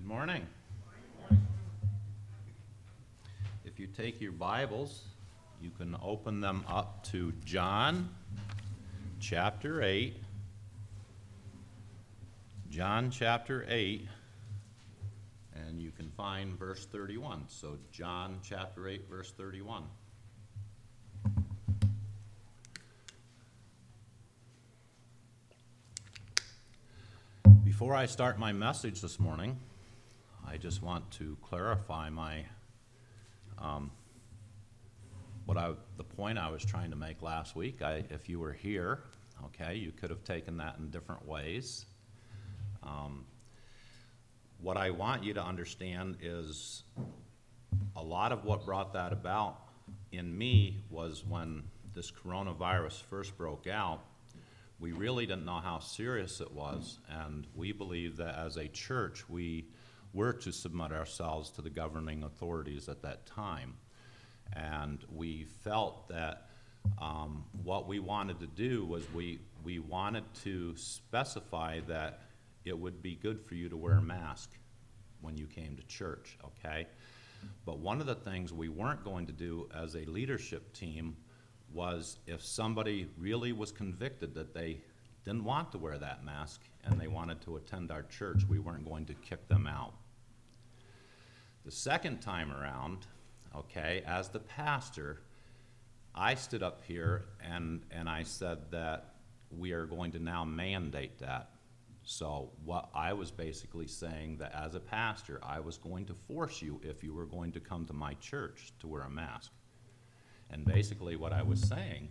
Morning. If you take your Bibles, you can open them up to John chapter 8. John chapter 8, and you can find verse 31. So John chapter 8, verse 31. Before I start my message this morning, I just want to clarify the point I was trying to make last week. If you were here, okay, you could have taken that in different ways. What I want you to understand is a lot of what brought that about in me was when this coronavirus first broke out. We really didn't know how serious it was, and we believed that as a church we were to submit ourselves to the governing authorities at that time. And we felt that what we wanted to do was we wanted to specify that it would be good for you to wear a mask when you came to church, okay? But one of the things we weren't going to do as a leadership team was if somebody really was convicted that they didn't want to wear that mask and they wanted to attend our church, we weren't going to kick them out. The second time around, okay, as the pastor, I stood up here and I said that we are going to now mandate that. So what I was basically saying that as a pastor, I was going to force you, if you were going to come to my church, to wear a mask. And basically what I was saying,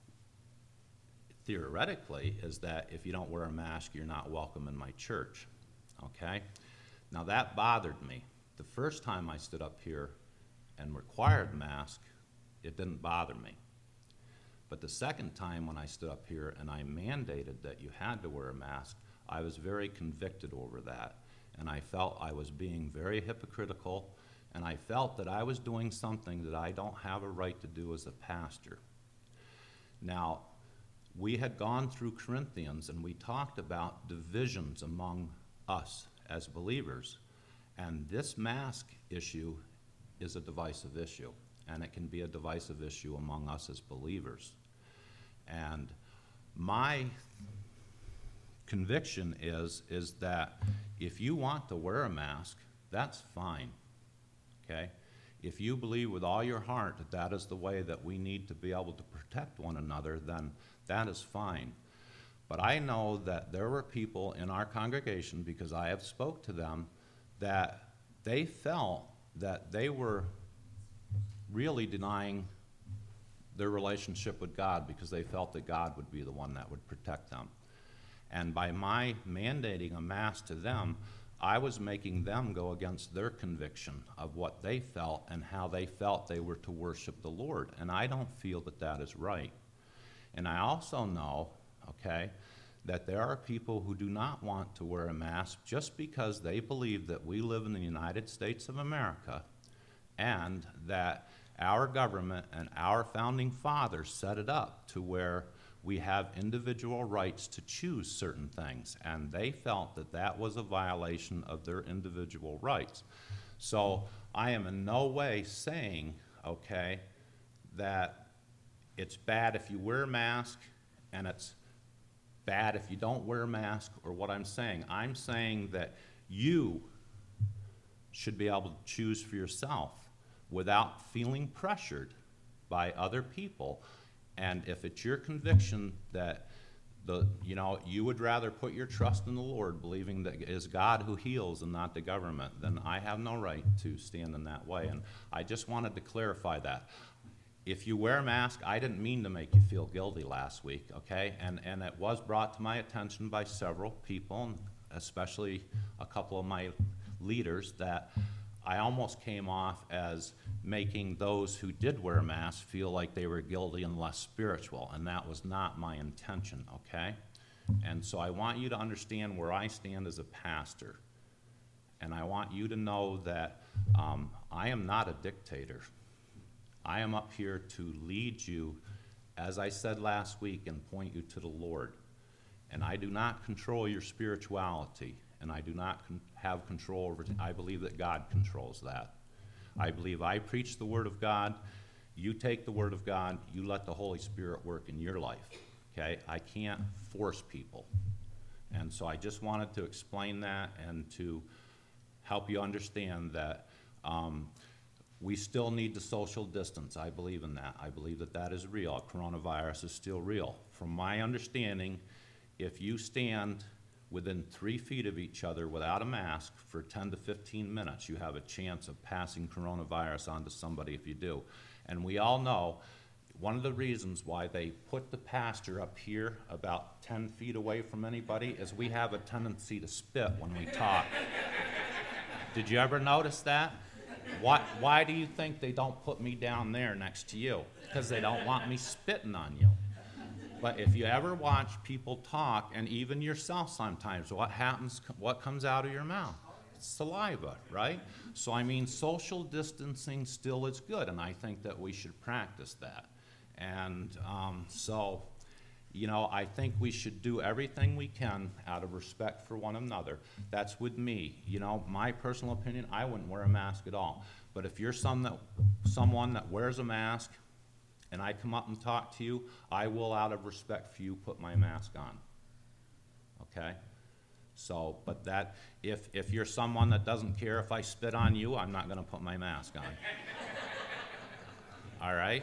theoretically, is that if you don't wear a mask, you're not welcome in my church, okay? Now that bothered me. The first time I stood up here and required a mask, it didn't bother me. But the second time when I stood up here and I mandated that you had to wear a mask, I was very convicted over that. And I felt I was being very hypocritical, and I felt that I was doing something that I don't have a right to do as a pastor. Now, we had gone through Corinthians and we talked about divisions among us as believers. And this mask issue is a divisive issue, and it can be a divisive issue among us as believers. And my conviction is that if you want to wear a mask, that's fine. Okay? If you believe with all your heart that that is the way that we need to be able to protect one another, then that is fine. But I know that there were people in our congregation, because I have spoke to them, that they felt that they were really denying their relationship with God because they felt that God would be the one that would protect them. And by my mandating a mask to them, I was making them go against their conviction of what they felt and how they felt they were to worship the Lord. And I don't feel that that is right. And I also know, okay, that there are people who do not want to wear a mask just because they believe that we live in the United States of America and that our government and our founding fathers set it up to where we have individual rights to choose certain things, and they felt that that was a violation of their individual rights. So I am in no way saying, okay, that it's bad if you wear a mask and it's bad if you don't wear a mask, or what I'm saying that you should be able to choose for yourself without feeling pressured by other people. And if it's your conviction that you would rather put your trust in the Lord, believing that it is God who heals and not the government, then I have no right to stand in that way. And I just wanted to clarify that. If you wear a mask, I didn't mean to make you feel guilty last week, okay? And it was brought to my attention by several people, especially a couple of my leaders, that I almost came off as making those who did wear a mask feel like they were guilty and less spiritual, and that was not my intention, okay? And so I want you to understand where I stand as a pastor, and I want you to know that I am not a dictator. I am up here to lead you, as I said last week, and point you to the Lord. And I do not control your spirituality. and I do not have control over it. I believe that God controls that. I believe I preach the Word of God. You take the Word of God. You let the Holy Spirit work in your life, okay? I can't force people. And so I just wanted to explain that and to help you understand that we still need the social distance. I believe in that. I believe that that is real. Coronavirus is still real. From my understanding, if you stand within 3 feet of each other without a mask for 10 to 15 minutes, you have a chance of passing coronavirus on to somebody if you do. And we all know one of the reasons why they put the pastor up here about 10 feet away from anybody is we have a tendency to spit when we talk. Did you ever notice that? Why do you think they don't put me down there next to you? Because they don't want me spitting on you. But if you ever watch people talk, and even yourself sometimes, what happens, what comes out of your mouth? It's saliva, right? So I mean, social distancing still is good, and I think that we should practice that. And so, you know, I think we should do everything we can out of respect for one another. That's with me. You know, my personal opinion, I wouldn't wear a mask at all. But if you're someone that wears a mask, and I come up and talk to you, I will, out of respect for you, put my mask on. Okay? So, but that, if you're someone that doesn't care if I spit on you, I'm not going to put my mask on. All right?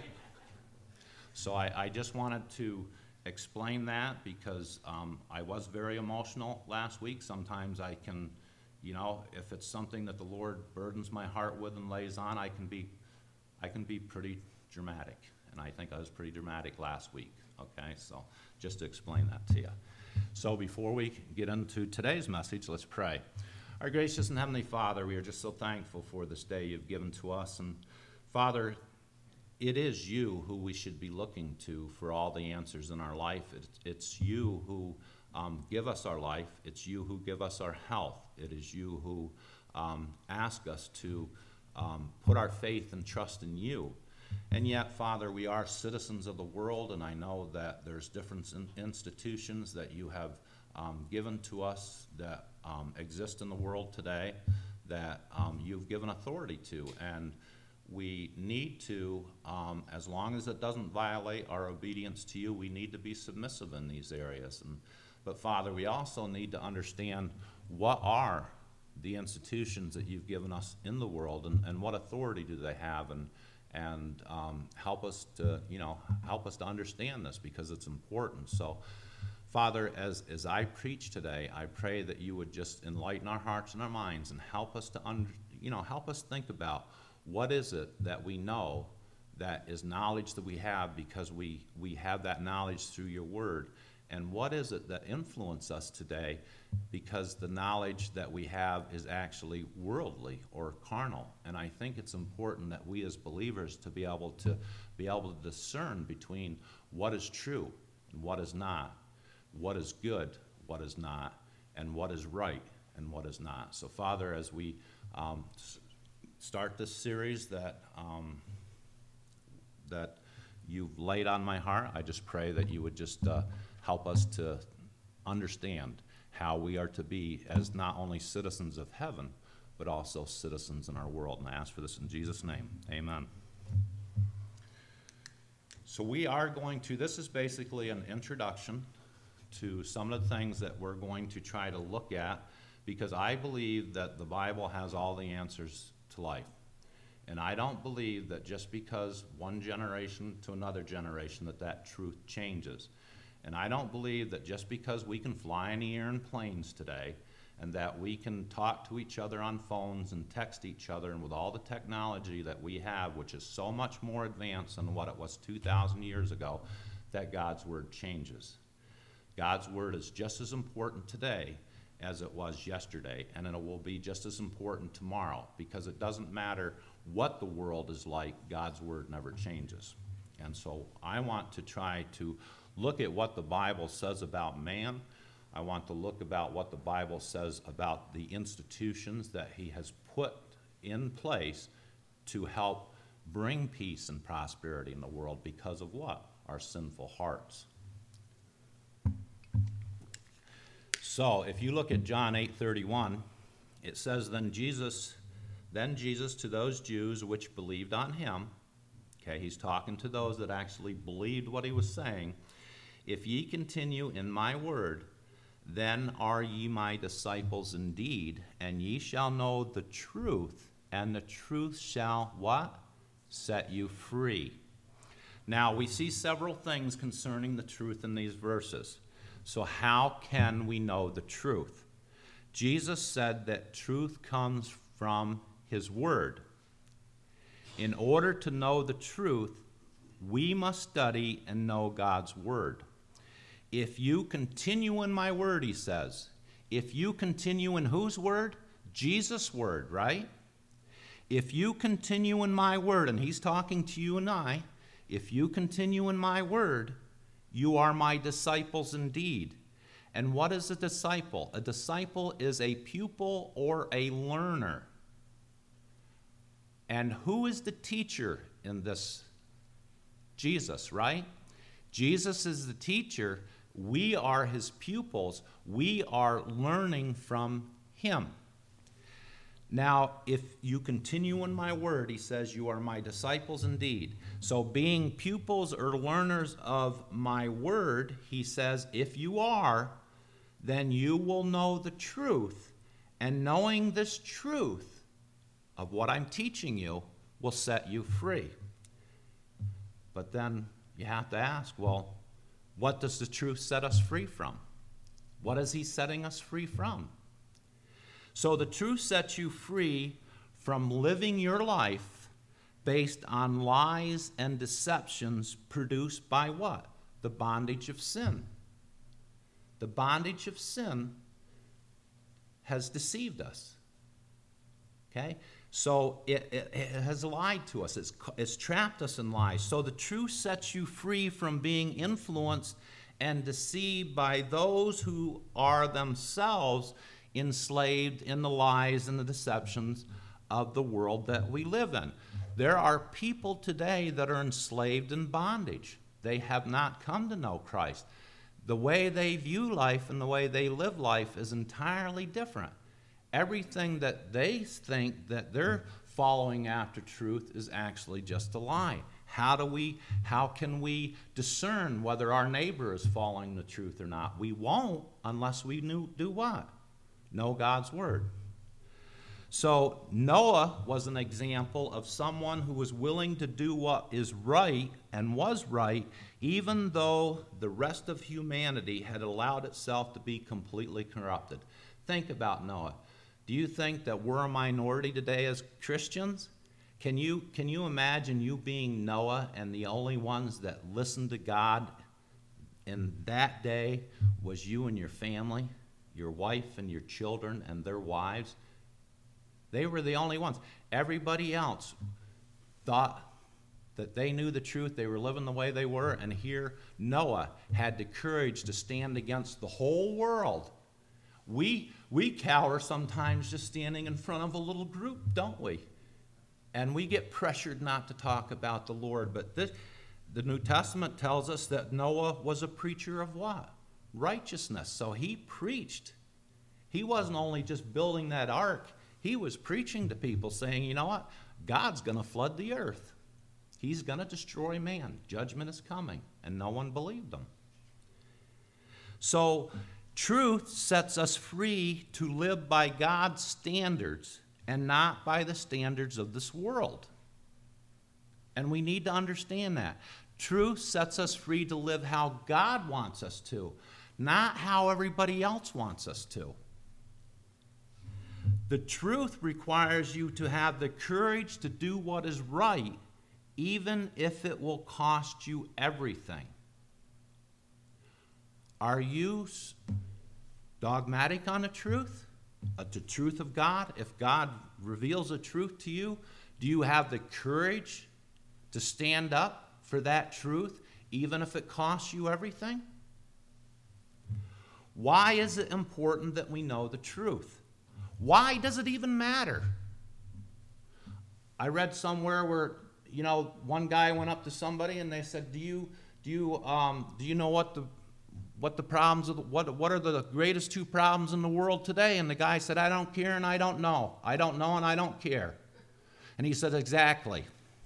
So I just wanted to explain that because I was very emotional last week. Sometimes I can, you know, if it's something that the Lord burdens my heart with and lays on, I can be pretty dramatic. And I think I was pretty dramatic last week, okay? So just to explain that to you. So before we get into today's message, let's pray. Our gracious and heavenly Father, we are just so thankful for this day you've given to us. And Father, it is you who we should be looking to for all the answers in our life. It's you who give us our life. It's you who give us our health. It is you who ask us to put our faith and trust in you. And yet, Father, we are citizens of the world, and I know that there's different institutions that you have given to us that exist in the world today that you've given authority to. And we need to, as long as it doesn't violate our obedience to you, we need to be submissive in these areas. But Father, we also need to understand what are the institutions that you've given us in the world, and what authority do they have, and help us to, help us to understand this because it's important. So, Father, as I preach today, I pray that you would just enlighten our hearts and our minds and help us to, help us think about what is it that we know that is knowledge that we have because we have that knowledge through your word. And what is it that influences us today because the knowledge that we have is actually worldly or carnal? And I think it's important that we as believers to be able to discern between what is true and what is not, what is good, what is not, and what is right and what is not. So Father, as we start this series that you've laid on my heart, I just pray that you would just help us to understand how we are to be as not only citizens of heaven, but also citizens in our world. And I ask for this in Jesus' name. Amen. So we are going to, this is basically an introduction to some of the things that we're going to try to look at, because I believe that the Bible has all the answers to life. And I don't believe that just because one generation to another generation that truth changes. And I don't believe that just because we can fly in the air in planes today and that we can talk to each other on phones and text each other, and with all the technology that we have, which is so much more advanced than what it was 2,000 years ago, that God's word changes. God's word is just as important today as it was yesterday, and it will be just as important tomorrow, because it doesn't matter what the world is like, God's word never changes. And so I want to try to look at what the Bible says about man. I want to look about what the Bible says about the institutions that he has put in place to help bring peace and prosperity in the world because of what? Our sinful hearts. So if you look at John 8:31, it says, Then Jesus to those Jews which believed on him, okay, he's talking to those that actually believed what he was saying, if ye continue in my word, then are ye my disciples indeed, and ye shall know the truth, and the truth shall what? Set you free. Now, we see several things concerning the truth in these verses. So how can we know the truth? Jesus said that truth comes from his word. In order to know the truth, we must study and know God's word. If you continue in my word, he says, if you continue in whose word? Jesus' word, right? If you continue in my word, and he's talking to you and I, if you continue in my word, you are my disciples indeed. And what is a disciple? A disciple is a pupil or a learner. And who is the teacher in this? Jesus, right? Jesus is the teacher. We are his pupils. We are learning from him. Now, if you continue in my word, he says, you are my disciples indeed. So being pupils or learners of my word, he says, if you are, then you will know the truth. And knowing this truth of what I'm teaching you will set you free. But then you have to ask, well, what does the truth set us free from? What is he setting us free from? So the truth sets you free from living your life based on lies and deceptions produced by what? The bondage of sin. The bondage of sin has deceived us. Okay? So it has lied to us. It's trapped us in lies. So the truth sets you free from being influenced and deceived by those who are themselves enslaved in the lies and the deceptions of the world that we live in. There are people today that are enslaved in bondage. They have not come to know Christ. The way they view life and the way they live life is entirely different. Everything that they think that they're following after truth is actually just a lie. How can we discern whether our neighbor is following the truth or not? We won't unless we do what? Know God's word. So Noah was an example of someone who was willing to do what is right and was right, even though the rest of humanity had allowed itself to be completely corrupted. Think about Noah. Do you think that we're a minority today as Christians? Can you imagine you being Noah and the only ones that listened to God in that day was you and your family? Your wife and your children and their wives? They were the only ones. Everybody else thought that they knew the truth, they were living the way they were, and here Noah had the courage to stand against the whole world. We cower sometimes just standing in front of a little group, don't we? And we get pressured not to talk about the Lord. But the New Testament tells us that Noah was a preacher of what? Righteousness. So he preached. He wasn't only just building that ark, he was preaching to people saying, you know what? God's going to flood the earth. He's going to destroy man. Judgment is coming. And no one believed him. So truth sets us free to live by God's standards and not by the standards of this world. And we need to understand that. Truth sets us free to live how God wants us to, not how everybody else wants us to. The truth requires you to have the courage to do what is right, even if it will cost you everything. Are you dogmatic on the truth of God? If God reveals a truth to you, do you have the courage to stand up for that truth, even if it costs you everything? Why is it important that we know the truth? Why does it even matter? I read somewhere where, one guy went up to somebody and they said, do you know what the problems of what are the greatest two problems in the world today? And the guy said, I don't care and I don't know. I don't know and I don't care. And he said, exactly.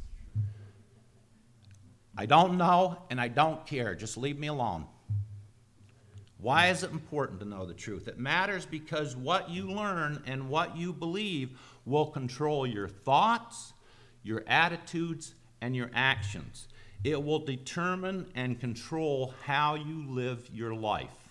I don't know and I don't care. Just leave me alone. Why is it important to know the truth? It matters because what you learn and what you believe will control your thoughts, your attitudes, and your actions. It will determine and control how you live your life.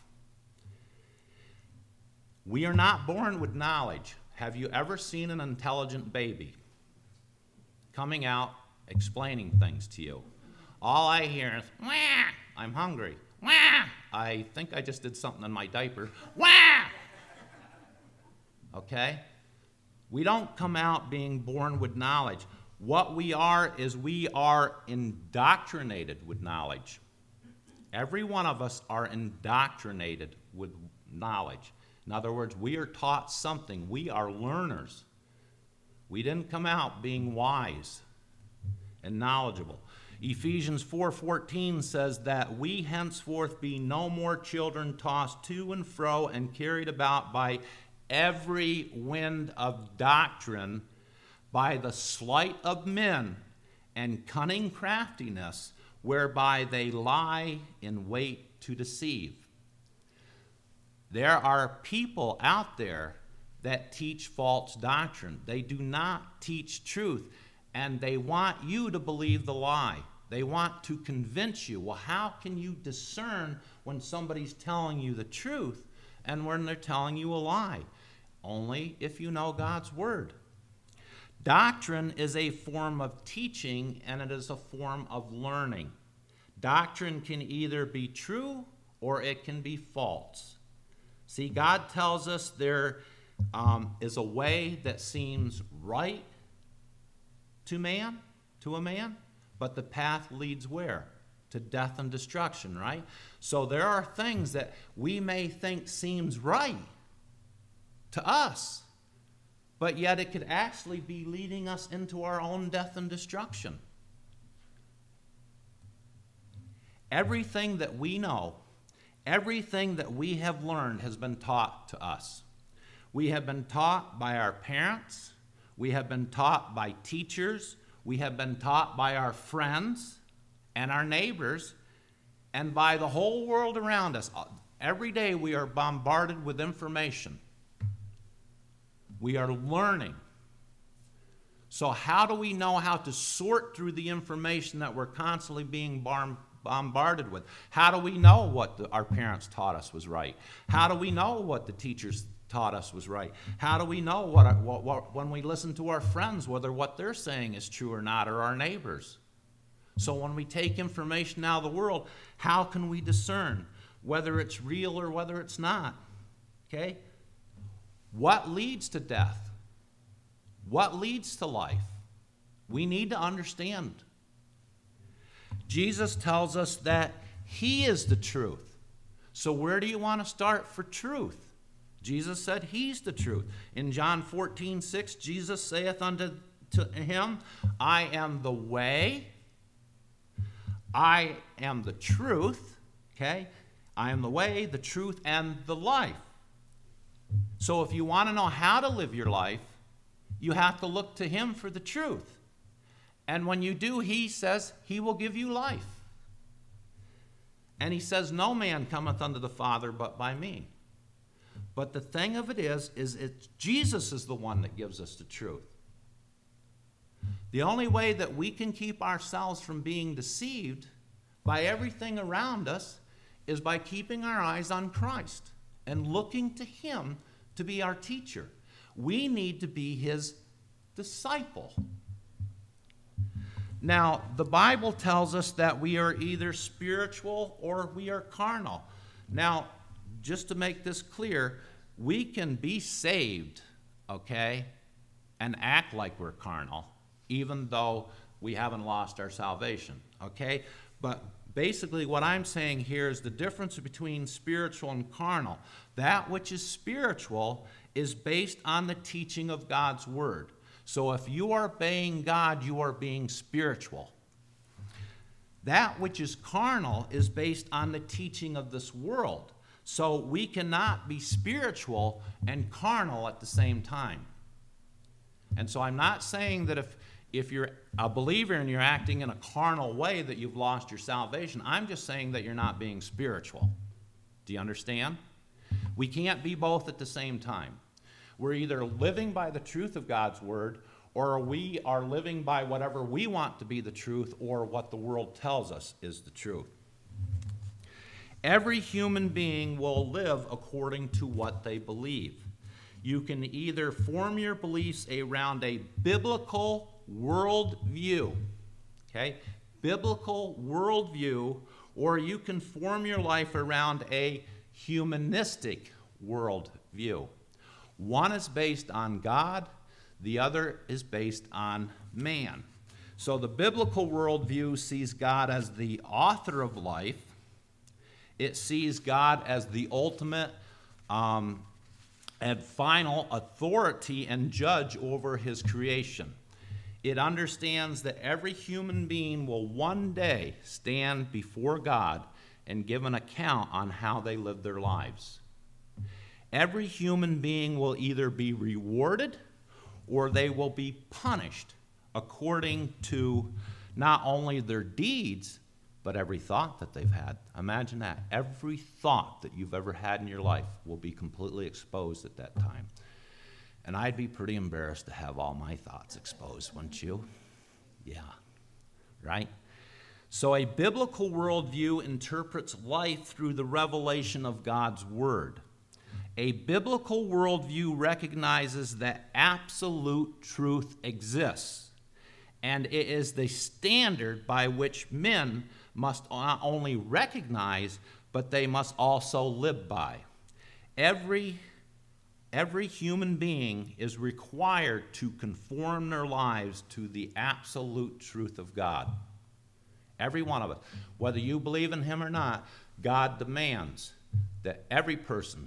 We are not born with knowledge. Have you ever seen an intelligent baby coming out explaining things to you? All I hear is, wah, I'm hungry. Wah, I think I just did something in my diaper. Wah! Okay? We don't come out being born with knowledge. What we are is we are indoctrinated with knowledge. Every one of us are indoctrinated with knowledge. In other words, we are taught something. We are learners. We didn't come out being wise and knowledgeable. Ephesians 4:14 says that we henceforth be no more children tossed to and fro and carried about by every wind of doctrine, by the sleight of men and cunning craftiness, whereby they lie in wait to deceive. There are people out there that teach false doctrine. They do not teach truth, and they want you to believe the lie. They want to convince you. Well, how can you discern when somebody's telling you the truth and when they're telling you a lie? Only if you know God's word. Doctrine is a form of teaching, and it is a form of learning. Doctrine can either be true or it can be false. See, God tells us there is a way that seems right to a man, but the path leads where? To death and destruction, right? So there are things that we may think seems right to us, but yet it could actually be leading us into our own death and destruction. Everything that we know, everything that we have learned has been taught to us. We have been taught by our parents. We have been taught by teachers. We have been taught by our friends and our neighbors and by the whole world around us. Every day we are bombarded with information. We are learning. So how do we know how to sort through the information that we're constantly being bombarded with? How do we know what our parents taught us was right? How do we know what the teachers taught us was right? How do we know when we listen to our friends, whether what they're saying is true or not, or our neighbors? So when we take information out of the world, how can we discern whether it's real or whether it's not? Okay? What leads to death? What leads to life? We need to understand. Jesus tells us that he is the truth. So where do you want to start for truth? Jesus said he's the truth. In John 14:6, Jesus saith unto him, I am the way, I am the truth, okay? I am the way, the truth, and the life. So if you want to know how to live your life, you have to look to him for the truth. And when you do, he says he will give you life. And he says, no man cometh unto the Father but by me. But the thing of it is Jesus is the one that gives us the truth. The only way that we can keep ourselves from being deceived by everything around us is by keeping our eyes on Christ and looking to him to be our teacher. We need to be his disciple. Now, the Bible tells us that we are either spiritual or we are carnal. Now, just to make this clear, we can be saved, okay, and act like we're carnal, even though we haven't lost our salvation, okay? But basically what I'm saying here is the difference between spiritual and carnal. That which is spiritual is based on the teaching of God's word. So if you are obeying God, you are being spiritual. That which is carnal is based on the teaching of this world. So we cannot be spiritual and carnal at the same time. And so I'm not saying that if you're a believer and you're acting in a carnal way that you've lost your salvation. I'm just saying that you're not being spiritual. Do you understand? We can't be both at the same time. We're either living by the truth of God's word, or we are living by whatever we want to be the truth, or what the world tells us is the truth. Every human being will live according to what they believe. You can either form your beliefs around a biblical worldview, okay? Biblical worldview, or you can form your life around a humanistic worldview. One is based on God, the other is based on man. So the biblical worldview sees God as the author of life. It sees God as the ultimate and final authority and judge over his creation. It understands that every human being will one day stand before God and give an account on how they live their lives. Every human being will either be rewarded or they will be punished according to not only their deeds, but every thought that they've had. Imagine that. Every thought that you've ever had in your life will be completely exposed at that time. And I'd be pretty embarrassed to have all my thoughts exposed, wouldn't you? Yeah, right? So a biblical worldview interprets life through the revelation of God's word. A biblical worldview recognizes that absolute truth exists, and it is the standard by which men must not only recognize, but they must also live by. Every human being is required to conform their lives to the absolute truth of God. Every one of us. Whether you believe in him or not, God demands that every person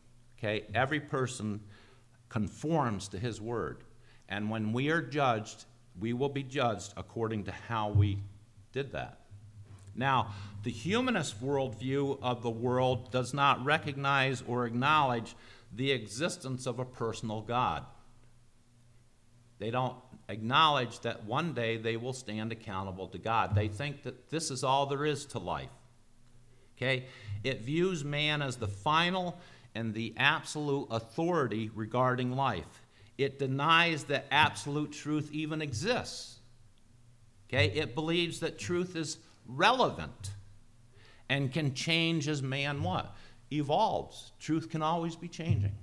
conforms to his word. And when we are judged, we will be judged according to how we did that. Now, the humanist worldview of the world does not recognize or acknowledge the existence of a personal God. They don't acknowledge that one day they will stand accountable to God. They think that this is all there is to life. Okay? It views man as the final and the absolute authority regarding life. It denies that absolute truth even exists. Okay? It believes that truth is relevant and can change as man what? Evolves. Truth can always be changing.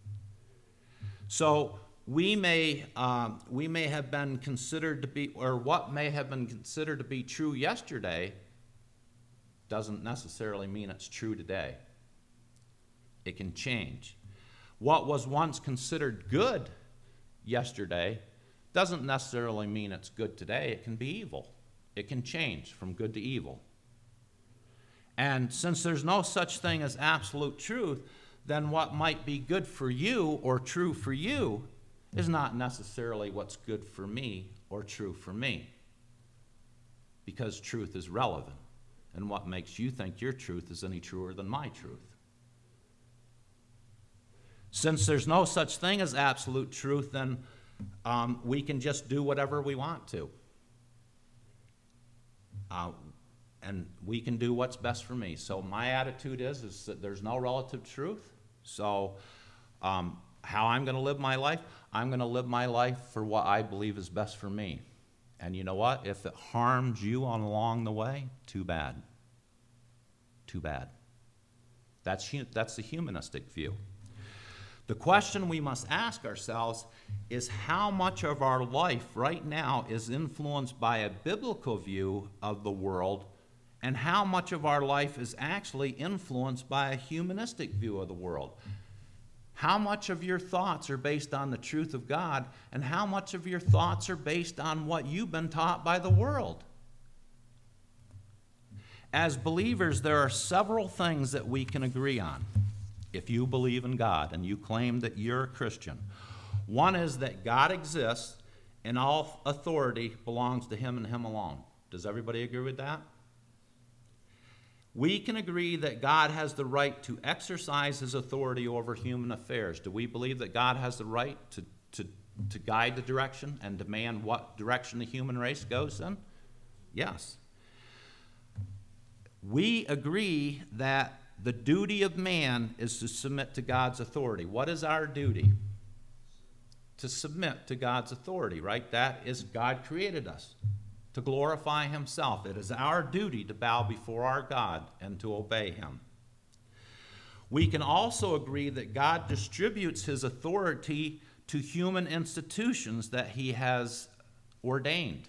So we may have been considered to be, or what may have been considered to be true yesterday doesn't necessarily mean it's true today. It can change. What was once considered good yesterday doesn't necessarily mean it's good today. It can be evil. It can change from good to evil. And since there's no such thing as absolute truth, then what might be good for you or true for you is not necessarily what's good for me or true for me. Because truth is relevant. And what makes you think your truth is any truer than my truth? Since there's no such thing as absolute truth, then we can just do whatever we want to. And we can do what's best for me. So my attitude is that there's no relative truth. So how I'm going to live my life, I'm going to live my life for what I believe is best for me. And you know what? If it harms you along the way, too bad. Too bad. That's the humanistic view. The question we must ask ourselves is how much of our life right now is influenced by a biblical view of the world, and how much of our life is actually influenced by a humanistic view of the world. How much of your thoughts are based on the truth of God, and how much of your thoughts are based on what you've been taught by the world? As believers, there are several things that we can agree on. If you believe in God and you claim that you're a Christian, one is that God exists and all authority belongs to him and him alone. Does everybody agree with that? We can agree that God has the right to exercise his authority over human affairs. Do we believe that God has the right to guide the direction and demand what direction the human race goes in? Yes. We agree that the duty of man is to submit to God's authority. What is our duty? To submit to God's authority, right? That is, God created us to glorify himself. It is our duty to bow before our God and to obey him. We can also agree that God distributes his authority to human institutions that he has ordained.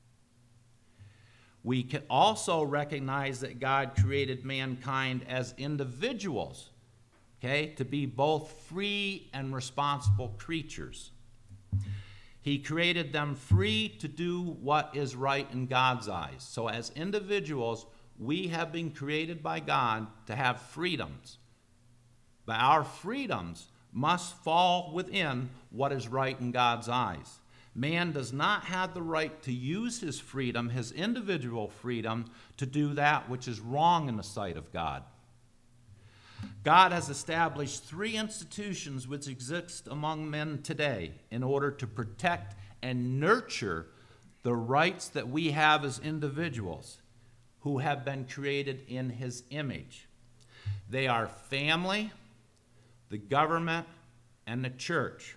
We can also recognize that God created mankind as individuals, okay, to be both free and responsible creatures. He created them free to do what is right in God's eyes. So as individuals, we have been created by God to have freedoms. But our freedoms must fall within what is right in God's eyes. Man does not have the right to use his freedom, his individual freedom, to do that which is wrong in the sight of God. God has established 3 institutions which exist among men today in order to protect and nurture the rights that we have as individuals who have been created in his image. They are family, the government, and the church.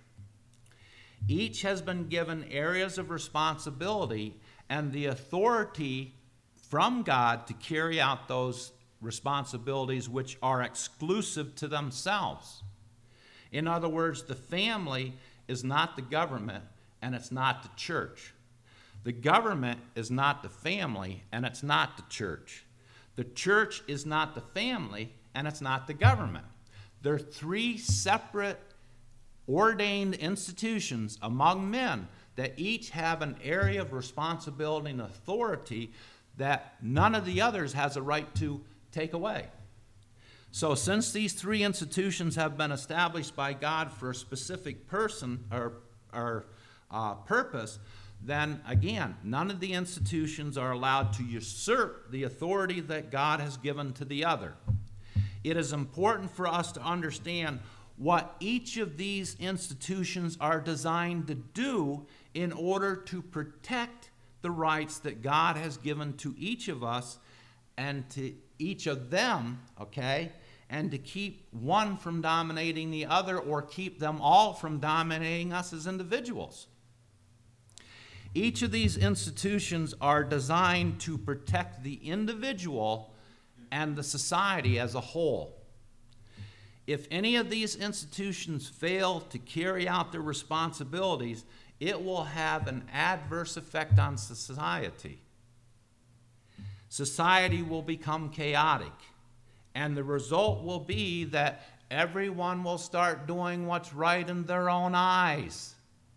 Each has been given areas of responsibility and the authority from God to carry out those responsibilities which are exclusive to themselves. In other words, the family is not the government and it's not the church. The government is not the family and it's not the church. The church is not the family and it's not the government. They're 3 separate ordained institutions among men that each have an area of responsibility and authority that none of the others has a right to take away. So since these 3 institutions have been established by God for a specific person or purpose, then again, none of the institutions are allowed to usurp the authority that God has given to the other. It is important for us to understand what each of these institutions are designed to do in order to protect the rights that God has given to each of us and to each of them, okay, and to keep one from dominating the other or keep them all from dominating us as individuals. Each of these institutions are designed to protect the individual and the society as a whole. If any of these institutions fail to carry out their responsibilities, it will have an adverse effect on society. Society will become chaotic, and the result will be that everyone will start doing what's right in their own eyes.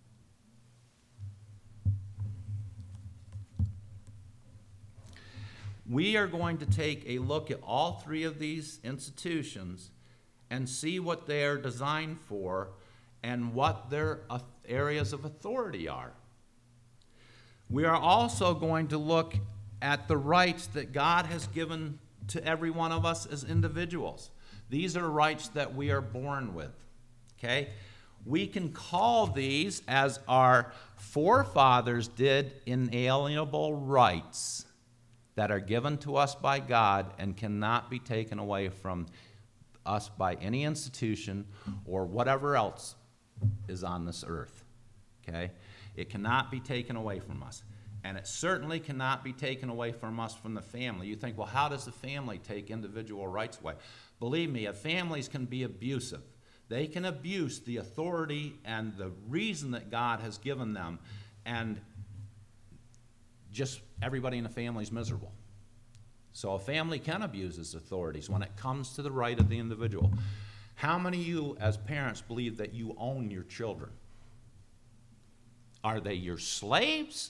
We are going to take a look at all 3 of these institutions and see what they are designed for and what their areas of authority are. We are also going to look at the rights that God has given to every one of us as individuals. These are rights that we are born with, okay? We can call these, as our forefathers did, inalienable rights that are given to us by God and cannot be taken away from us by any institution or whatever else is on this earth, okay? It cannot be taken away from us. And it certainly cannot be taken away from us from the family. You think, well, how does the family take individual rights away? Believe me, families can be abusive. They can abuse the authority and the reason that God has given them, and just everybody in the family is miserable. So a family can abuse its authorities when it comes to the right of the individual. How many of you as parents believe that you own your children? Are they your slaves?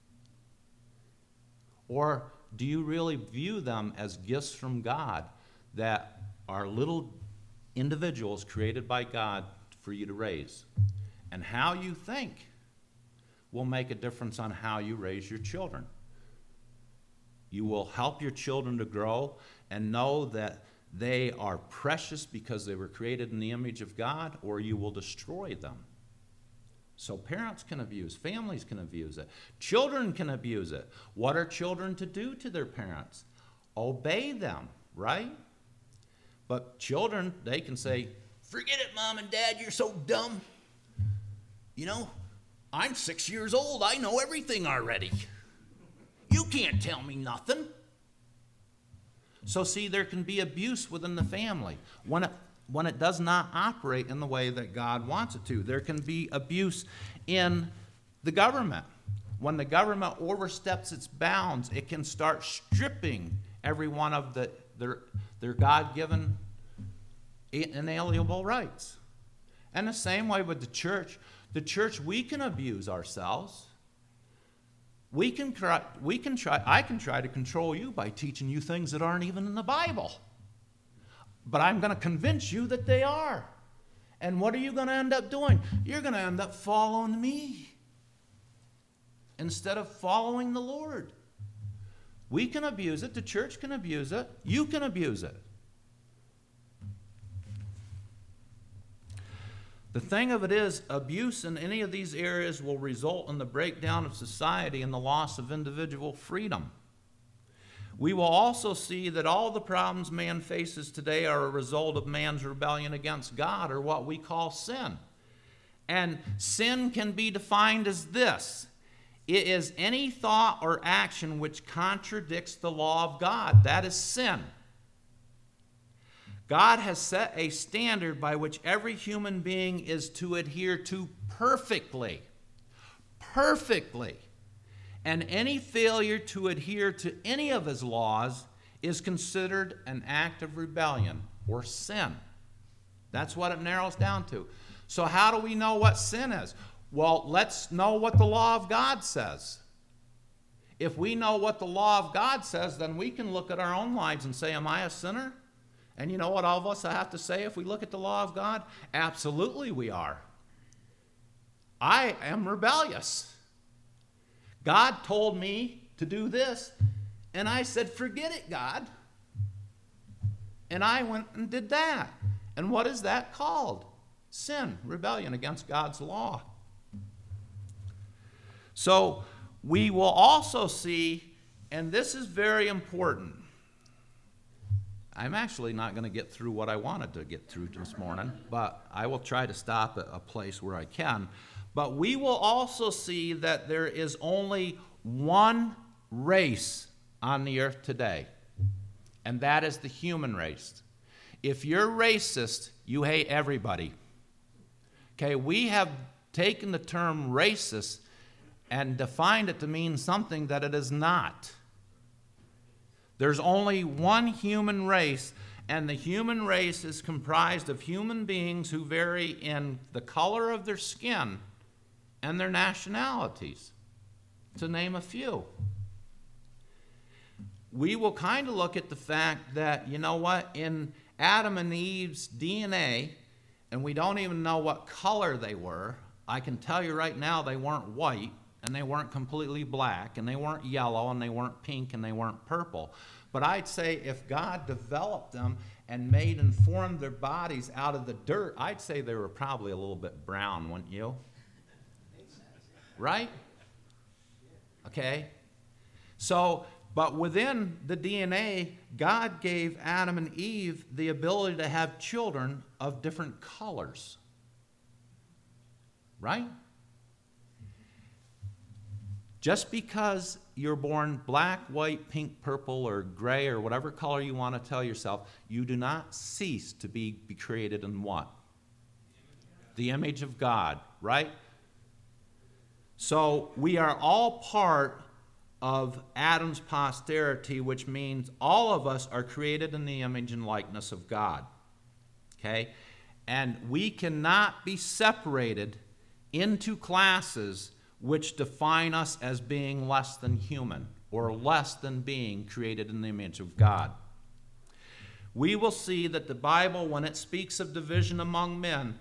Or do you really view them as gifts from God that are little individuals created by God for you to raise? And how you think will make a difference on how you raise your children. You will help your children to grow and know that they are precious because they were created in the image of God, or you will destroy them. So parents can abuse, families can abuse it, children can abuse it. What are children to do to their parents? Obey them, right? But children, they can say, "Forget it, Mom and Dad, you're so dumb. You know, I'm 6 years old, I know everything already. You can't tell me nothing." So see, there can be abuse within the family when it does not operate in the way that God wants it to. There can be abuse in the government. When the government oversteps its bounds, it can start stripping every one of their God-given inalienable rights. And the same way with the church. The church, we can abuse ourselves. I can try to control you by teaching you things that aren't even in the Bible. But I'm going to convince you that they are. And what are you going to end up doing? You're going to end up following me instead of following the Lord. We can abuse it. The church can abuse it. You can abuse it. The thing of it is, abuse in any of these areas will result in the breakdown of society and the loss of individual freedom. We will also see that all the problems man faces today are a result of man's rebellion against God, or what we call sin. And sin can be defined as this: it is any thought or action which contradicts the law of God. That is sin. God has set a standard by which every human being is to adhere to perfectly. Perfectly. And any failure to adhere to any of his laws is considered an act of rebellion or sin. That's what it narrows down to. So how do we know what sin is? Well, let's know what the law of God says. If we know what the law of God says, then we can look at our own lives and say, am I a sinner? And you know what all of us have to say if we look at the law of God? Absolutely we are. I am rebellious. God told me to do this, and I said, forget it, God. And I went and did that. And what is that called? Sin, rebellion against God's law. So we will also see, and this is very important, I'm actually not going to get through what I wanted to get through this morning, but I will try to stop at a place where I can. But we will also see that there is only one race on the earth today, and that is the human race. If you're racist, you hate everybody. Okay, we have taken the term racist and defined it to mean something that it is not. There's only one human race, and the human race is comprised of human beings who vary in the color of their skin and their nationalities, to name a few. We will kind of look at the fact that, you know what, in Adam and Eve's DNA, and we don't even know what color they were. I can tell you right now they weren't white, and they weren't completely black, and they weren't yellow, and they weren't pink, and they weren't purple. But I'd say if God developed them and made and formed their bodies out of the dirt, I'd say they were probably a little bit brown, wouldn't you? Right? Okay? So, but within the DNA, God gave Adam and Eve the ability to have children of different colors. Right? Just because you're born black, white, pink, purple, or gray, or whatever color you want to tell yourself, you do not cease to be created in what? The image of God, right? So we are all part of Adam's posterity, which means all of us are created in the image and likeness of God. Okay? And we cannot be separated into classes which define us as being less than human or less than being created in the image of God. We will see that the Bible, when it speaks of division among men,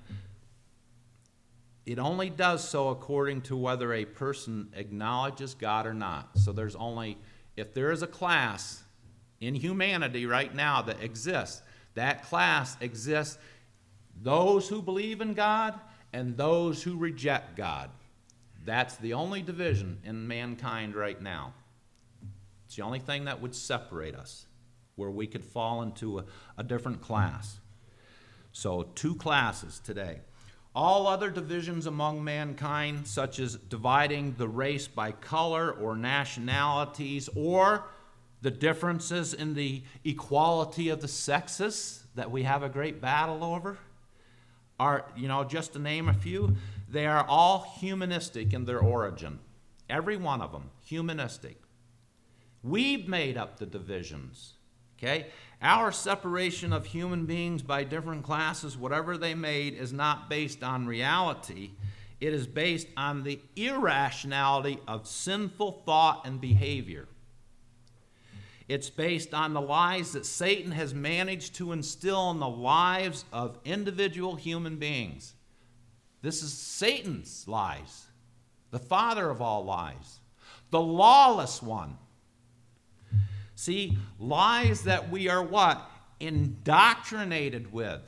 it only does so according to whether a person acknowledges God or not. So there's only, if there is a class in humanity right now that exists, that class exists those who believe in God and those who reject God. That's the only division in mankind right now. It's the only thing that would separate us, where we could fall into a different class. So 2 classes today. All other divisions among mankind, such as dividing the race by color or nationalities, or the differences in the equality of the sexes that we have a great battle over, are, just to name a few, they are all humanistic in their origin. Every one of them, humanistic. We've made up the divisions, okay? Our separation of human beings by different classes, whatever they made, is not based on reality. It is based on the irrationality of sinful thought and behavior. It's based on the lies that Satan has managed to instill in the lives of individual human beings. This is Satan's lies, the father of all lies, the lawless one. See, lies that we are what? Indoctrinated with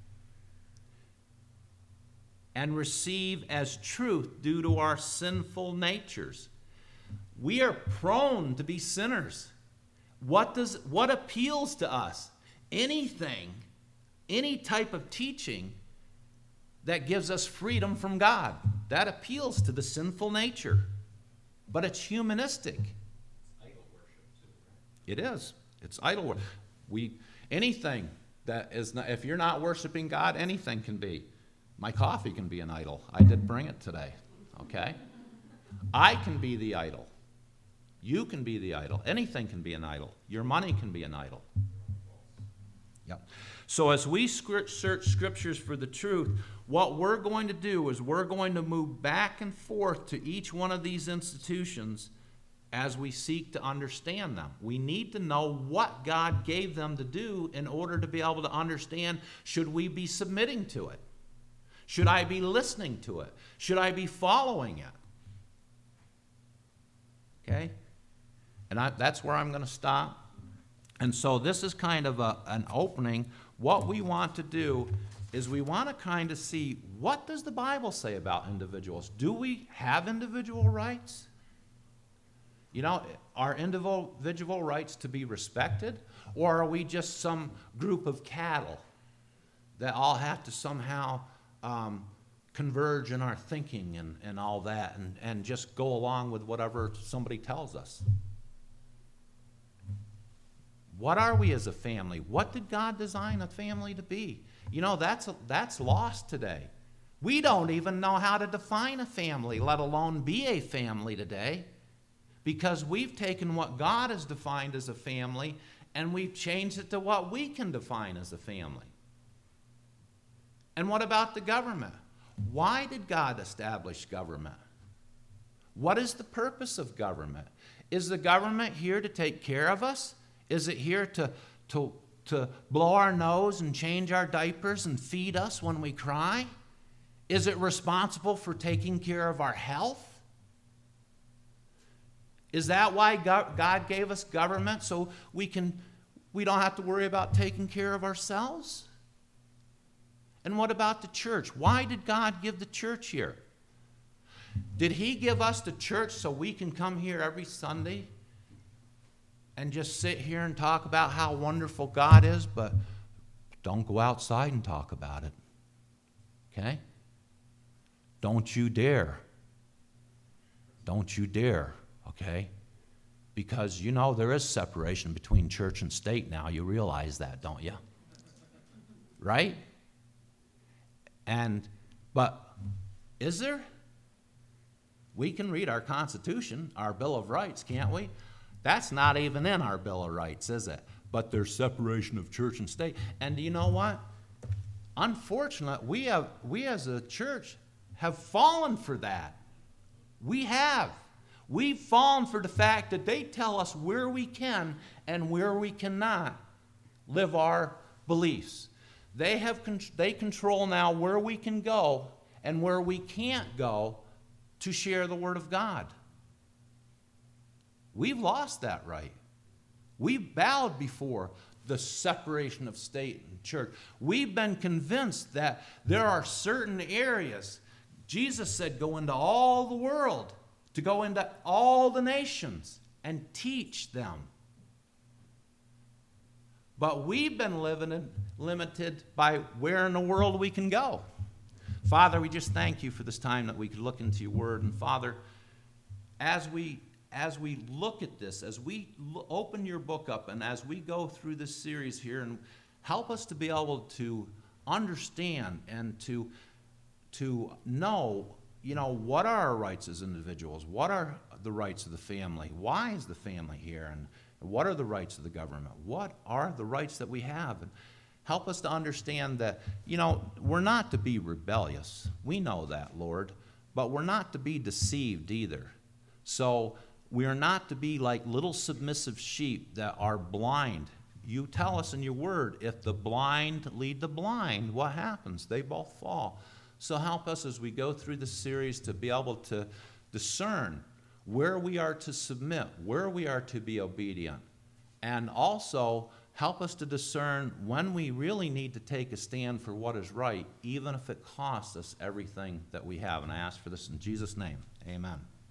and receive as truth due to our sinful natures. We are prone to be sinners. What appeals to us? Anything, any type of teaching that gives us freedom from God. That appeals to the sinful nature. But it's humanistic. Idol worship too, right? It is. It's idol worship. Anything that is not, if you're not worshiping God, anything can be. My coffee can be an idol. I did bring it today. Okay? I can be the idol. You can be the idol. Anything can be an idol. Your money can be an idol. Yep. So as we search scriptures for the truth, what we're going to do is we're going to move back and forth to each one of these institutions as we seek to understand them. We need to know what God gave them to do in order to be able to understand, should we be submitting to it? Should I be listening to it? Should I be following it? Okay? And that's where I'm going to stop. And so this is kind of an opening. What we want to do is we want to kind of see, what does the Bible say about individuals? Do we have individual rights? Are individual rights to be respected? Or are we just some group of cattle that all have to somehow converge in our thinking and all that and just go along with whatever somebody tells us? What are we as a family? What did God design a family to be? That's lost today. We don't even know how to define a family, let alone be a family today, because we've taken what God has defined as a family and we've changed it to what we can define as a family. And what about the government? Why did God establish government? What is the purpose of government? Is the government here to take care of us? Is it here to blow our nose and change our diapers and feed us when we cry? Is it responsible for taking care of our health? Is that why God gave us government, so we don't have to worry about taking care of ourselves? And what about the church? Why did God give the church here? Did he give us the church so we can come here every Sunday and just sit here and talk about how wonderful God is, but don't go outside and talk about it? Okay? Don't you dare. Don't you dare, okay? Because there is separation between church and state now. You realize that, don't you? Right? But is there? We can read our Constitution, our Bill of Rights, can't we? That's not even in our Bill of Rights, is it? But there's separation of church and state. And do you know what? Unfortunately, we as a church have fallen for that. We have. We've fallen for the fact that they tell us where we can and where we cannot live our beliefs. They control now where we can go and where we can't go to share the Word of God. We've lost that right. We've bowed before the separation of state and church. We've been convinced that there are certain areas. Jesus said, go into all the world, to go into all the nations and teach them. But we've been limited by where in the world we can go. Father, we just thank you for this time that we could look into your word. And Father, as we look at this, as we open your book up, and as we go through this series here, and help us to be able to understand and to know, what are our rights as individuals? What are the rights of the family? Why is the family here? And what are the rights of the government? What are the rights that we have? And help us to understand that, we're not to be rebellious. We know that, Lord. But we're not to be deceived either. So we are not to be like little submissive sheep that are blind. You tell us in your word, if the blind lead the blind, what happens? They both fall. So help us as we go through this series to be able to discern where we are to submit, where we are to be obedient, and also help us to discern when we really need to take a stand for what is right, even if it costs us everything that we have. And I ask for this in Jesus' name. Amen.